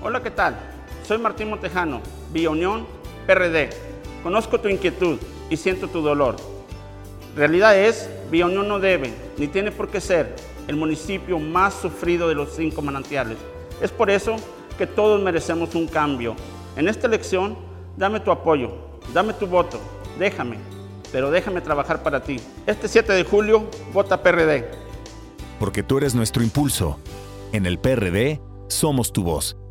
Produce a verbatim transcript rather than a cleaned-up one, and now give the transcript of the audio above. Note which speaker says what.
Speaker 1: Hola, ¿qué tal? Soy Martín Montejano, Villa Unión, P R D. Conozco tu inquietud y siento tu dolor. Realidad es, Villa Unión no debe, ni tiene por qué ser, el municipio más sufrido de los cinco manantiales. Es por eso que todos merecemos un cambio. En esta elección, dame tu apoyo, dame tu voto, déjame, pero déjame trabajar para ti. Este siete de julio, vota P R D.
Speaker 2: Porque tú eres nuestro impulso. En el P R D, somos tu voz.